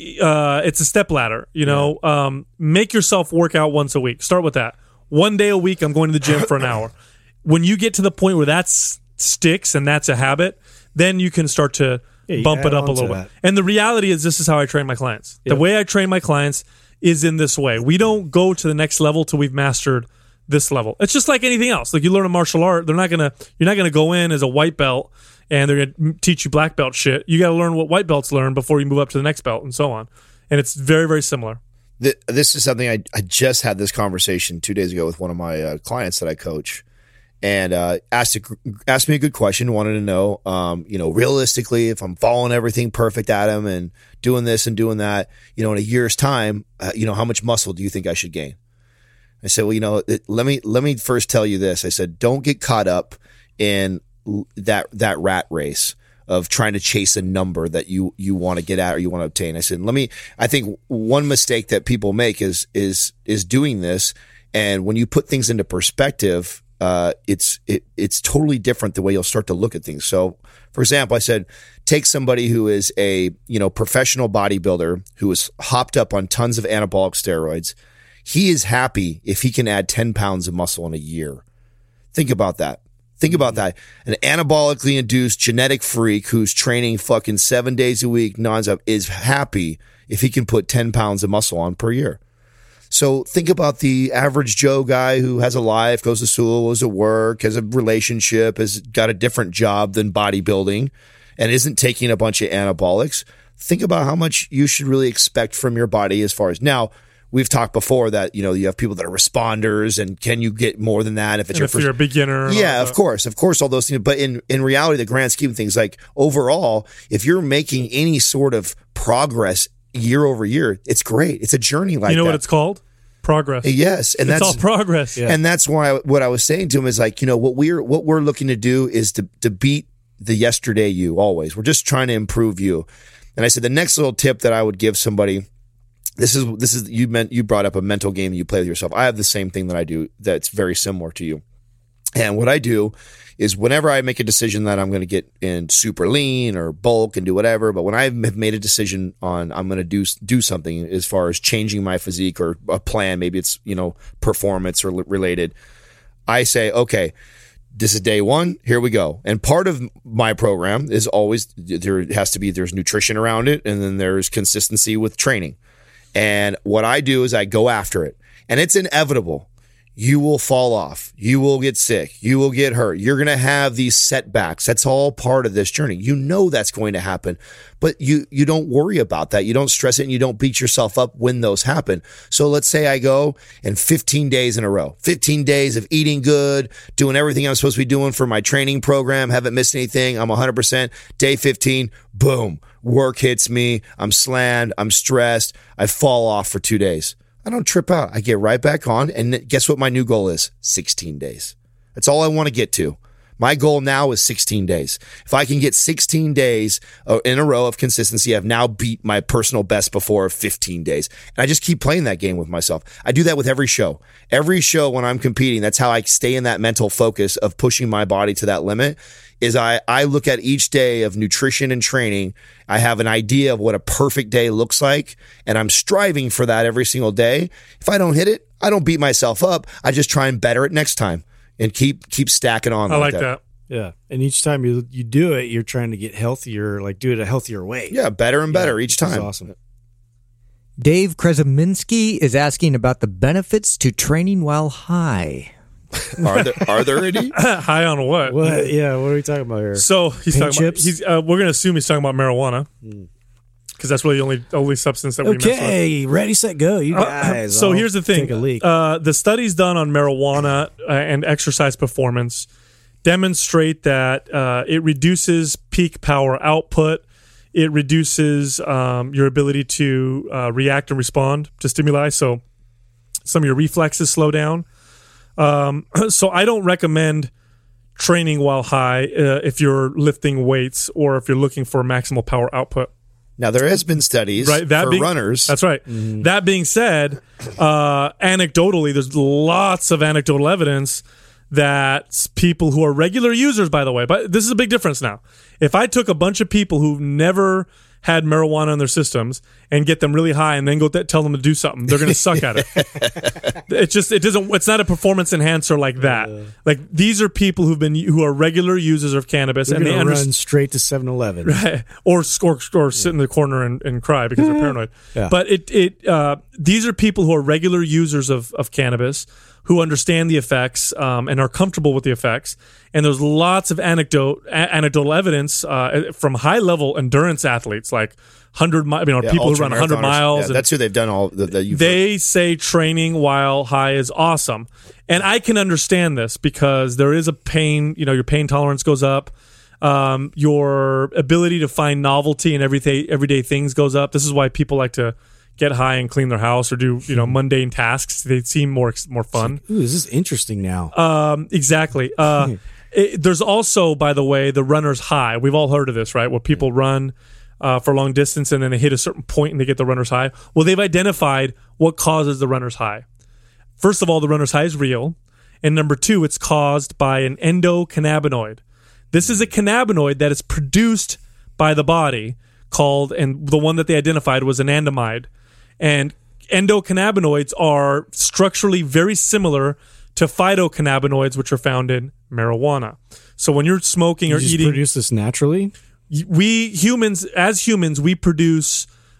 uh, it's a step ladder. You know, yeah. um, make yourself work out once a week. Start with that. One day a week, I'm going to the gym for an hour. When you get to the point where that s- sticks and that's a habit, then you can start to yeah, bump it up a little bit. That. And the reality is, this is how I train my clients. Yep. The way I train my clients is in this way. We don't go to the next level till we've mastered this level. It's just like anything else. Like you learn a martial art, they're not gonna you're not gonna go in as a white belt and they're gonna teach you black belt shit. You got to learn what white belts learn before you move up to the next belt, and so on. And it's very, very similar. This is something I, I just had this conversation two days ago with one of my uh, clients that I coach, and uh, asked a, asked me a good question. Wanted to know, um, you know, realistically, if I'm following everything perfect at him and doing this and doing that, you know, in a year's time, uh, you know, how much muscle do you think I should gain? I said, well, you know, it, let me let me first tell you this. I said, don't get caught up in that that rat race of trying to chase a number that you you want to get at or you want to obtain. I said, let me. I think one mistake that people make is is is doing this, and when you put things into perspective, uh, it's it it's totally different the way you'll start to look at things. So, for example, I said, take somebody who is a you know professional bodybuilder who is hopped up on tons of anabolic steroids. He is happy if he can add ten pounds of muscle in a year. Think about that. Think about that. An anabolically induced genetic freak who's training fucking seven days a week nonstop is happy if he can put ten pounds of muscle on per year. So think about the average Joe guy who has a life, goes to school, goes to work, has a relationship, has got a different job than bodybuilding, and isn't taking a bunch of anabolics. Think about how much you should really expect from your body as far as now. We've talked before that, you know, you have people that are responders, and can you get more than that if it's and your if first? you're a beginner? Yeah, of course, of course, all those things. But in, in reality, the grand scheme of things, like overall, if you're making any sort of progress year over year, it's great. It's a journey like that. You know what it's called? Progress. Yes, and it's that's all progress. Yeah. And that's why I, what I was saying to him is like, you know, what we're what we're looking to do is to to beat the yesterday you always. We're just trying to improve you. And I said the next little tip that I would give somebody. This is this is you meant you brought up a mental game you play with yourself. I have the same thing that I do that's very similar to you. And what I do is whenever I make a decision that I'm going to get in super lean or bulk and do whatever, but when I have made a decision on I'm going to do do something as far as changing my physique or a plan, maybe it's, you know, performance or related, I say, okay, this is day one. Here we go. And part of my program is always there has to be there's nutrition around it, and then there's consistency with training. And what I do is I go after it, and it's inevitable. You will fall off. You will get sick. You will get hurt. You're going to have these setbacks. That's all part of this journey. You know that's going to happen, but you, you don't worry about that. You don't stress it, and you don't beat yourself up when those happen. So let's say I go and fifteen days in a row, fifteen days of eating good, doing everything I'm supposed to be doing for my training program, haven't missed anything. I'm one hundred percent. Day fifteen, boom, work hits me. I'm slammed. I'm stressed. I fall off for two days. I don't trip out. I get right back on. And guess what my new goal is? sixteen days. That's all I want to get to. My goal now is sixteen days. If I can get sixteen days in a row of consistency, I've now beat my personal best before of fifteen days. And I just keep playing that game with myself. I do that with every show. Every show when I'm competing, that's how I stay in that mental focus of pushing my body to that limit. Is I, I look at each day of nutrition and training. I have an idea of what a perfect day looks like, and I'm striving for that every single day. If I don't hit it, I don't beat myself up. I just try and better it next time and keep keep stacking on. I like, like that. that. Yeah. And each time you you do it, you're trying to get healthier, like do it a healthier way. Yeah, better and better yeah, each time. That's awesome. Dave Krezeminski is asking about the benefits to training while high. Are there are there any? High on what? What? Yeah. What are we talking about here? So he's Paint talking chips? about. He's. Uh, we're going to assume he's talking about marijuana because that's really the only only substance that we mess with. Okay. Ready, set, go. You Uh, guys. so I'll here's the thing: Take a leak. uh, the studies done on marijuana uh, and exercise performance demonstrate that uh, it reduces peak power output. It reduces um, your ability to uh, react and respond to stimuli. So some of your reflexes slow down. Um, so I don't recommend training while high uh, if you're lifting weights or if you're looking for maximal power output. Now there has been studies Right, that for being, runners. That's right. Mm-hmm. That being said, uh, anecdotally, there's lots of anecdotal evidence that people who are regular users, by the way, but this is a big difference now. If I took a bunch of people who've never had marijuana in their systems and get them really high and then go th- tell them to do something, they're going to suck at it. It's just, it doesn't, it's not a performance enhancer like that. Uh, like these are people who've been, who are regular users of cannabis they're and they run understand straight to seven eleven. Right. Or, or, or sit in the corner and, and cry because they're paranoid. Yeah. But it, it, uh, these are people who are regular users of, of cannabis who understand the effects um, and are comfortable with the effects. And there's lots of anecdote, a- anecdotal evidence uh, from high-level endurance athletes, like hundred, mi- you know, Yeah, people who run one hundred ultramarathoners. miles. Yeah, and that's who they've done all that. that you've they heard. say training while high is awesome, and I can understand this because there is a pain. You know, your pain tolerance goes up. Um, your ability to find novelty in everyday everyday things goes up. This is why people like to get high and clean their house or do, you know, mundane tasks. They seem more more fun. Ooh, this is interesting now. Um, exactly. Uh, it, there's also, by the way, the runner's high. We've all heard of this, right? Where people run uh, for long distance and then they hit a certain point and they get the runner's high. Well, they've identified what causes the runner's high. First of all, the runner's high is real. And number two, it's caused by an endocannabinoid. This is a cannabinoid that is produced by the body called, and the one that they identified was anandamide. And endocannabinoids are structurally very similar to phytocannabinoids, which are found in marijuana. So when you're smoking you or just eating, produce this naturally. we humans, as humans, we produce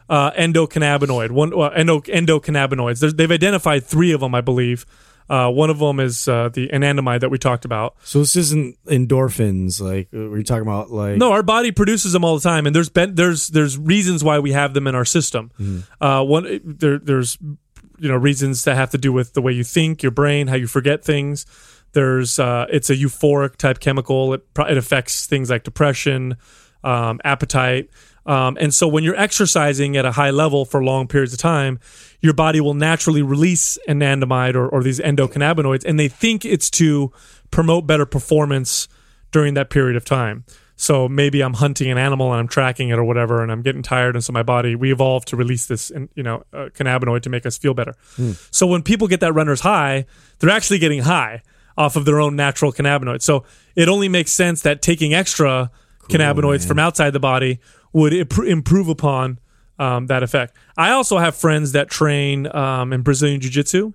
uh, endocannabinoid. One uh, endo, endocannabinoids. There's, they've identified three of them, I believe. Uh, one of them is uh, the anandamide that we talked about. So this isn't endorphins, like we're talking about, like no, our body produces them all the time, and there's been, there's there's reasons why we have them in our system. Mm. Uh, one there there's you know reasons that have to do with the way you think, your brain, how you forget things. There's uh, it's a euphoric type chemical. It it affects things like depression, um, appetite. Um, and so when you're exercising at a high level for long periods of time, your body will naturally release anandamide or, or these endocannabinoids, and they think it's to promote better performance during that period of time. So maybe I'm hunting an animal and I'm tracking it or whatever, and I'm getting tired, and so my body, we evolved to release this, you know, uh, cannabinoid to make us feel better. Hmm. So when people get that runner's high, they're actually getting high off of their own natural cannabinoids. So it only makes sense that taking extra cool, cannabinoids man. from outside the body would imp- improve upon um, that effect. I also have friends that train um, in Brazilian Jiu-Jitsu,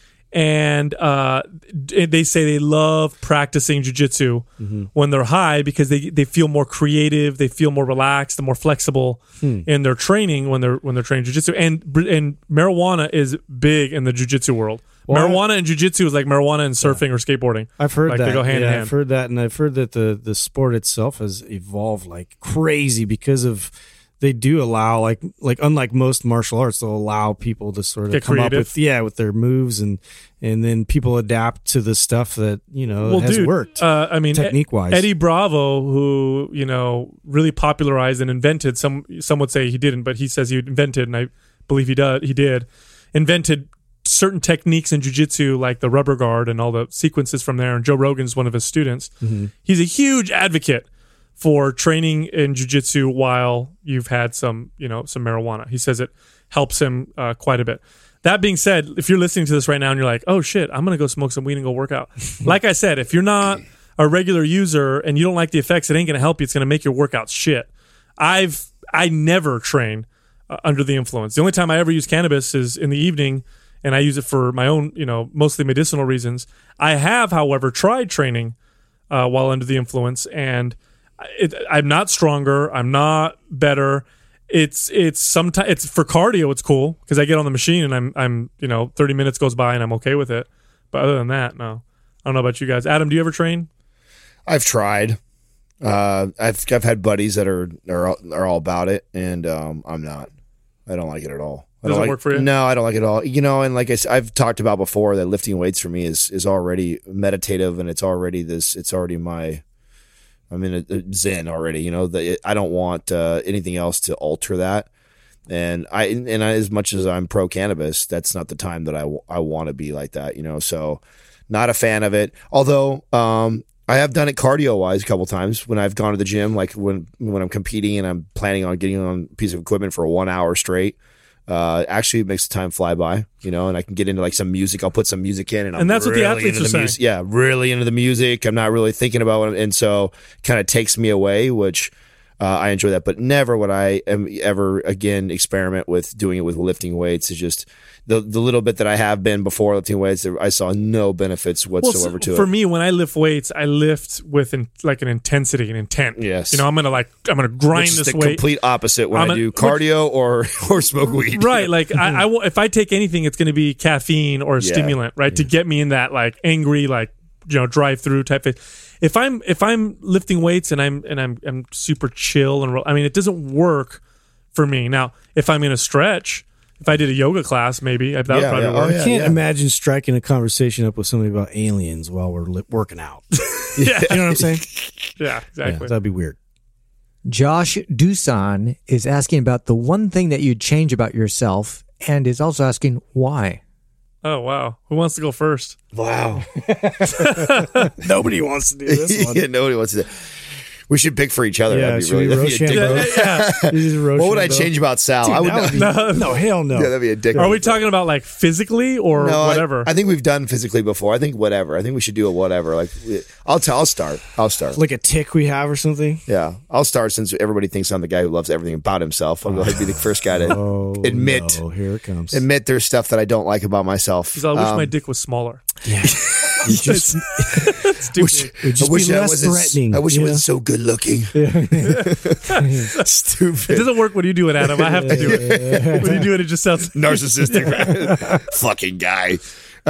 and uh, they say they love practicing Jiu-Jitsu mm-hmm. when they're high because they, they feel more creative, they feel more relaxed, and more flexible hmm. in their training when they're when they're training Jiu-Jitsu. And and marijuana is big in the Jiu-Jitsu world. Well, marijuana and Jiu-Jitsu is like marijuana and surfing yeah. or skateboarding. I've heard like that. They go hand yeah, in hand. I've heard that, and I've heard that the, the sport itself has evolved like crazy because of they do allow like like unlike most martial arts, they'll allow people to sort of Get come creative. up with yeah with their moves, and and then people adapt to the stuff that you know well, has dude, worked. Uh, I mean, technique wise, Eddie Bravo, who you know really popularized and invented some some would say he didn't, but he says he invented, and I believe he did. He did invented certain techniques in jiu-jitsu like the rubber guard and all the sequences from there, and Joe Rogan's one of his students. Mm-hmm. He's a huge advocate for training in jiu-jitsu while you've had some you know some marijuana. He says it helps him uh, quite a bit. That being said, if you're listening to this right now and you're like, oh shit, I'm gonna go smoke some weed and go work out, like I said, if you're not a regular user and you don't like the effects, it ain't gonna help you. It's gonna make your workouts shit. I've I never train uh, under the influence. The only time I ever use cannabis is in the evening, and I use it for my own, you know, mostly medicinal reasons. I have, however, tried training uh, while under the influence, and it, I'm not stronger. I'm not better. It's it's sometimes it's for cardio. It's cool because I get on the machine and I'm I'm you know thirty minutes goes by and I'm okay with it. But other than that, no. I don't know about you guys. Adam, do you ever train? I've tried. Uh, I've I've had buddies that are are are all about it, and um, I'm not. I don't like it at all. I Doesn't don't like, work for you? No, I don't like it at all. You know, and like I, I've talked about before, that lifting weights for me is is already meditative, and it's already this. It's already my. I'm in a, a zen already. You know, the, it, I don't want uh, anything else to alter that. And I and I, as much as I'm pro cannabis, that's not the time that I, w- I want to be like that. You know, so not a fan of it. Although um, I have done it cardio wise a couple times when I've gone to the gym, like when when I'm competing and I'm planning on getting on a piece of equipment for one hour straight. Uh, actually, it makes the time fly by, you know, and I can get into like some music. I'll put some music in, and, I'm and that's really what the athletes into are the saying. music. Yeah, really into the music. I'm not really thinking about what, I'm, and so kind of takes me away, which uh, I enjoy that. But never would I am ever again experiment with doing it with lifting weights. It's just the the little bit that I have been before lifting weights, I saw no benefits whatsoever well, to for it. For me, when I lift weights, I lift with in, like an intensity, an intent. Yes, you know, I'm gonna like I'm gonna grind which is this the weight. Complete opposite when I'm I a, do cardio which, or or smoke weed. Right, like I, I if I take anything, it's gonna be caffeine or a Yeah. stimulant, right, yeah. to get me in that like angry, like you know, drive through type thing. If I'm if I'm lifting weights and I'm and I'm I'm super chill and I mean, it doesn't work for me. Now, if I'm in a stretch. If I did a yoga class, maybe that would Yeah, probably yeah. work. Oh, yeah. I can't imagine striking a conversation up with somebody about aliens while we're li- working out. Yeah. You know what I'm saying? Yeah, exactly. Yeah, that'd be weird. Josh Dusan is asking about the one thing that you'd change about yourself, and is also asking why. Oh, wow. Who wants to go first? Wow. Nobody wants to do this one. Yeah, nobody wants to. We should pick for each other. Yeah, that'd be should really. we That'd be a roast dick him? move. You just roast What would him, I though. change about Sal? Dude, I would. that would Not, be- no, hell no. yeah, that'd be a dick. Are move. we talking about like physically or No, I- whatever? I, think we've done physically before. I think whatever. I think we should do a whatever. Like, we- I'll tell. I'll start. I'll start. Like a tick we have or something? Yeah, I'll start since everybody thinks I'm the guy who loves everything about himself. I'll go ahead and be the first guy to Oh, admit no, here it comes. admit there's stuff that I don't like about myself. Because I wish Um, my dick was smaller. Yeah. just, wish, it would just I wish be I less wasn't, threatening. I wish you I know? wasn't so good looking. Stupid. It doesn't work when you do it, Adam. I have to do it. When you do it, it just sounds narcissistic. Fucking guy.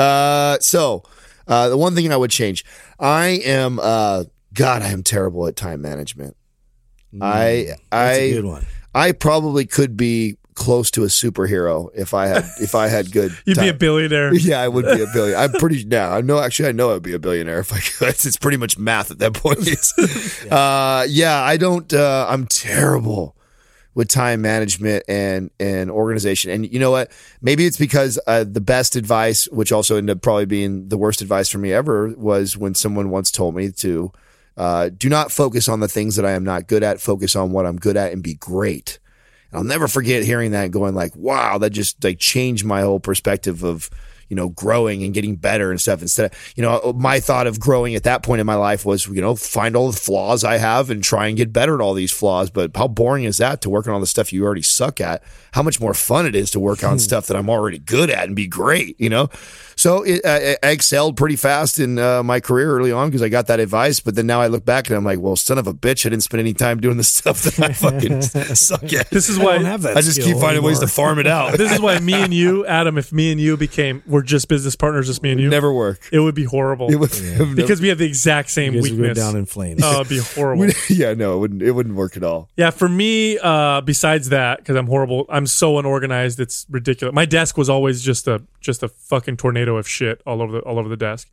Uh, so, uh, the one thing I would change, I am, uh, God, I am terrible at time management. Mm, I, that's I, a good one. I probably could be close to a superhero if I had, if I had good. You'd time. be a billionaire. Yeah, I would be a billionaire. I'm pretty now. I know. Actually, I know I'd be a billionaire if I could. It's pretty much math at that point. yeah. Uh, yeah, I don't. Uh, I'm terrible with time management and and organization. And you know what? Maybe it's because uh, the best advice, which also ended up probably being the worst advice for me ever, was when someone once told me to uh, do not focus on the things that I am not good at. Focus on what I'm good at and be great. I'll never forget hearing that and going like, wow, that just like changed my whole perspective of, you know, growing and getting better and stuff. Instead of, you know, my thought of growing at that point in my life was, you know, find all the flaws I have and try and get better at all these flaws. But how boring is that to work on all the stuff you already suck at? How much more fun it is to work on stuff that I'm already good at and be great, you know? So it, I, I excelled pretty fast in uh, my career early on because I got that advice. But then now I look back and I'm like, well, son of a bitch, I didn't spend any time doing the stuff that I fucking suck at. This is why I don't have that I just skill keep finding anymore. ways to farm it out. This is why me and you, Adam, if me and you became, we're just business partners, just me and you. Never work. It would be horrible. It would, it would because we have the exact same You guys would go weakness. down in flames. Oh, it'd be horrible. never, yeah, no, it wouldn't. It wouldn't work at all. Yeah, for me, uh, besides that, because I'm horrible, I'm so unorganized, it's ridiculous. My desk was always just a just a fucking tornado of shit all over the all over the desk.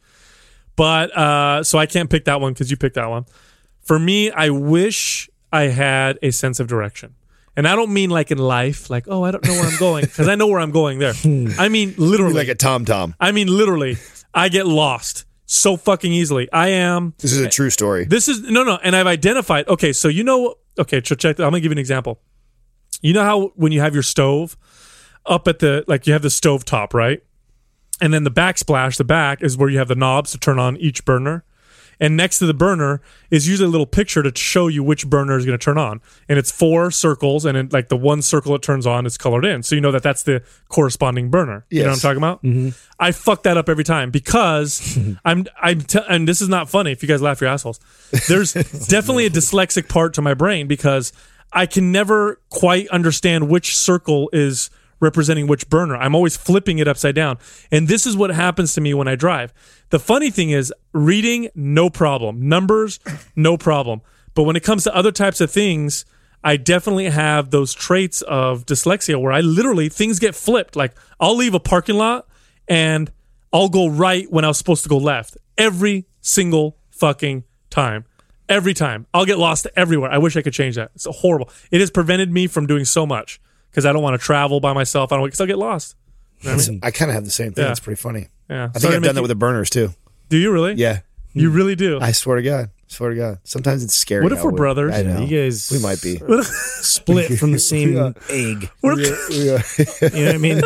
But uh, so I can't pick that one because you picked that one. For me, I wish I had a sense of direction. And I don't mean like in life, like, oh, I don't know where I'm going, because I know where I'm going there. I mean literally. Like a tom tom. I mean literally, I get lost so fucking easily. I am. This is a true story. This is, no, no. And I've identified, okay, so you know, okay, so check, I'm going to give you an example. You know how when you have your stove up at the, like you have the stove top, right? And then the backsplash, the back, is where you have the knobs to turn on each burner. And next to the burner is usually a little picture to show you which burner is going to turn on. And it's four circles, and it, like the one circle it turns on is colored in. So you know that that's the corresponding burner. Yes. You know what I'm talking about? Mm-hmm. I fuck that up every time because I'm, I'm te- and this is not funny if you guys laugh your assholes. There's definitely a dyslexic part to my brain because I can never quite understand which circle is representing which burner. I'm always flipping it upside down. And this is what happens to me when I drive. The funny thing is, reading, no problem. Numbers, no problem. But when it comes to other types of things, I definitely have those traits of dyslexia where I literally, things get flipped. Like, I'll leave a parking lot and I'll go right when I was supposed to go left. Every single fucking time. Every time. I'll get lost everywhere. I wish I could change that. It's horrible. It has prevented me from doing so much. Because I don't want to travel by myself. I don't because I'll get lost. You know what I mean? I kind of have the same thing. Yeah. It's pretty funny. Yeah. I think I've done that with the burners too. Do you really? Yeah. You really do? I swear to God. I swear to God. Sometimes it's scary. What if how we're we- brothers? I know. You guys We might be. split from the same egg. We're- Yeah. You know what I mean?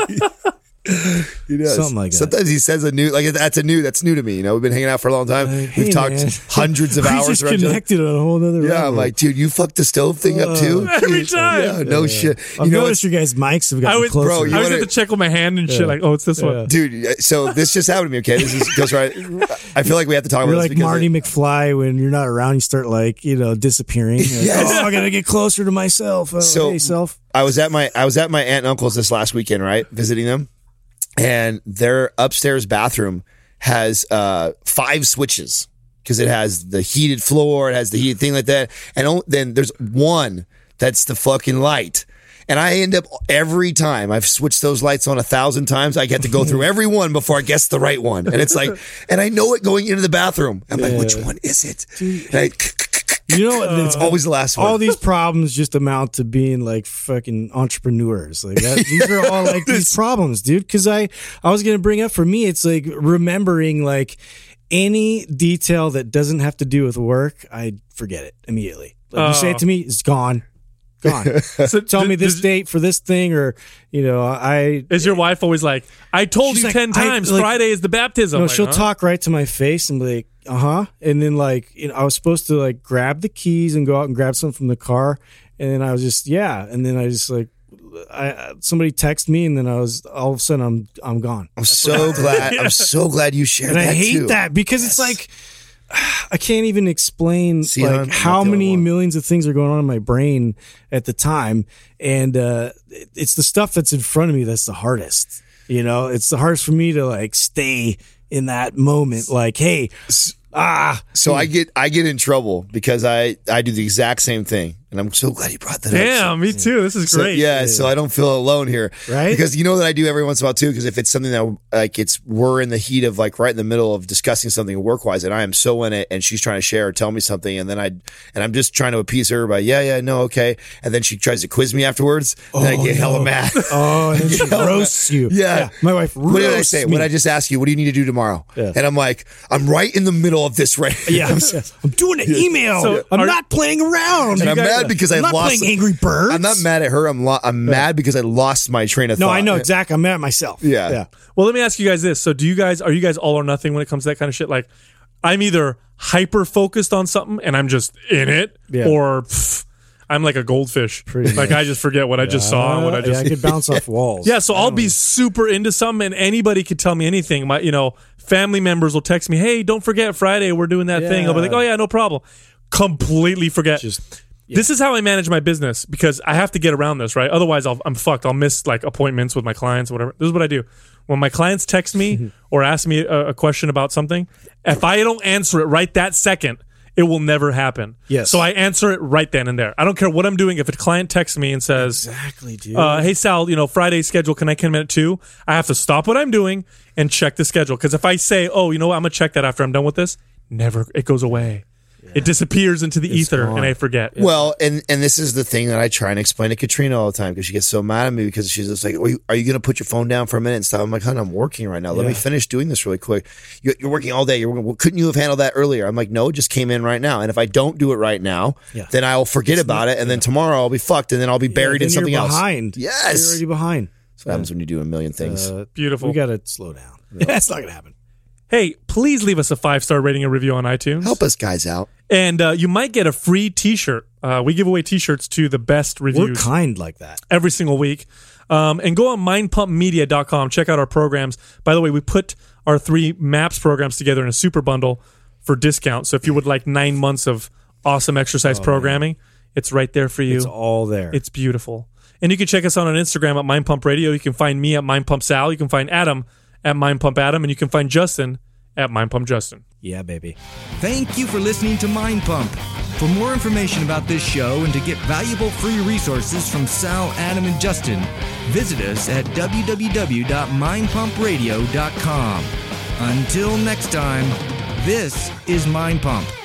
He does. Something like that. Sometimes he says a new, like that's a new, that's new to me. You know, we've been hanging out for a long time. Like, hey, We've talked man. hundreds of We hours. just around each other. connected on a whole other Yeah, level. I'm like, dude, you fucked the stove thing up too? Every time. Yeah, no shit. I've You know, noticed it's, your guys' mics have I gotten would, closer. Bro, you I always wanna- have to check with my hand and shit. Yeah. Like, oh, it's this Yeah. one. dude, so this just happened to me, okay? This is, goes right. I feel like we have to talk You're about like this because Marty it- McFly when you're not around. You start like you know disappearing. You're like, Yes. oh, I gotta get closer to myself. Oh, So- hey, self. I was at my I was at my aunt and uncle's this last weekend, right? Visiting them. And their upstairs bathroom has uh, five switches because it has the heated floor, it has the heated thing like that. And o- then there's one that's the fucking light. And I end up every time I've switched those lights on a thousand times, I get to go through every one before I guess the right one. And it's like, and I know it going into the bathroom. I'm like, which one is it? And I, You know what? it's always the last one. all these problems just amount to being like fucking entrepreneurs. Like that, these are all like these problems, dude. Because I, I was gonna bring up for me, it's like remembering like any detail that doesn't have to do with work. I forget it immediately. Like you say it to me, it's gone, gone. So Tell me this does- date for this thing, or you know, I. Is your wife always like, I told She's you like, ten I- times like- Friday is the baptism? No, Like, she'll huh? talk right to my face and be like, uh huh. And then, like, you know, I was supposed to, like, grab the keys and go out and grab something from the car. And then I was just, yeah. And then I just, like, I somebody texted me, and then I was all of a sudden I'm I'm gone. I'm so glad. I'm so glad you shared And that I hate too. that because Yes. it's like I can't even explain See, like I'm not how the many only one. millions of things are going on in my brain at the time, and uh, it- it's the stuff that's in front of me that's the hardest. You know, it's the hardest for me to like stay in that moment. Like, hey, ah, So I get I get in trouble because I I do the exact same thing, and I'm so glad you brought that up. Damn, me too. This is So, great. yeah, so I don't feel alone here, Right? Because you know that I do every once in a while too. Because if it's something that like it's we're in the heat of like right in the middle of discussing something work wise, and I am so in it, and she's trying to share or tell me something, and then I and I'm just trying to appease her by yeah, yeah, no, okay, and then she tries to quiz me afterwards, and I get hella mad. oh, and then she hella roasts you. Yeah. my wife roasts What did I say? me. What did I just ask you? What do you need to do tomorrow? Yeah. And I'm like, I'm right in the middle of this right. Yeah, I'm, I'm doing an email. So I'm are- not playing around. And I'm You guys- mad because I'm I not lost. playing Angry Birds. I'm not mad at her. I'm lo- I'm mad because I lost my train of No, thought. I know exactly. I'm mad at myself. Yeah. yeah. Well, let me ask you guys this. So do you guys, are you guys all or nothing when it comes to that kind of shit? Like, I'm either hyper focused on something and I'm just in it, Yeah. or pff, I'm like a goldfish. Pretty like, I just forget what I just saw and what I Uh, just. yeah, I could bounce off walls. Yeah, so I'll be super into something, and anybody could tell me anything. My, you know, family members will text me, "Hey, don't forget Friday, we're doing that thing." I'll be like, Yeah. "Oh yeah, no problem." Completely forget. Just This is how I manage my business because I have to get around this, right? Otherwise, I'll, I'm fucked. I'll miss like appointments with my clients or whatever. This is what I do. When my clients text me or ask me a, a question about something, if I don't answer it right that second, it will never happen. Yes. So I answer it right then and there. I don't care what I'm doing. If a client texts me and says, exactly, dude. uh, "Hey Sal, you know Friday's schedule. Can I come in at two?" I have to stop what I'm doing and check the schedule. Because if I say, "Oh, you know what? I'm gonna check that after I'm done with this," never it goes away. It disappears into the ether, gone. and I forget. Well, and and this is the thing that I try and explain to Katrina all the time because she gets so mad at me because she's just like, "Are you, are you going to put your phone down for a minute and stuff?" I'm like, "Honey, I'm working right now. Let me Yeah. finish doing this really quick. You're, you're working all day. You're working, well, couldn't you have handled that earlier?" I'm like, "No, it just came in right now. And if I don't do it right now, Yeah. then I'll forget about it, and then tomorrow I'll be fucked, and then I'll be buried Yeah, in then something you're else." behind. Yes. You're already behind. That's what happens when you do a million things. Uh, Beautiful. We got to slow down. That's not gonna happen. Hey, please leave us a five star rating and review on iTunes. Help us guys out. And uh, you might get a free t shirt. Uh, we give away t shirts to the best We're reviews kind like that. every single week. Um, and go on mind pump media dot com. Check out our programs. By the way, we put our three MAPS programs together in a super bundle for discount. So if you would like nine months of awesome exercise programming, it's right there for you. It's all there. It's beautiful. And you can check us out on Instagram at Mind Pump Radio. You can find me at Mind Pump Sal. You can find Adam at Mind Pump Adam. And you can find Justin at Mind Pump Justin. yeah, baby. Thank you for listening to Mind Pump. For more information about this show and to get valuable free resources from Sal, Adam, and Justin, visit us at w w w dot mind pump radio dot com. Until next time, this is Mind Pump.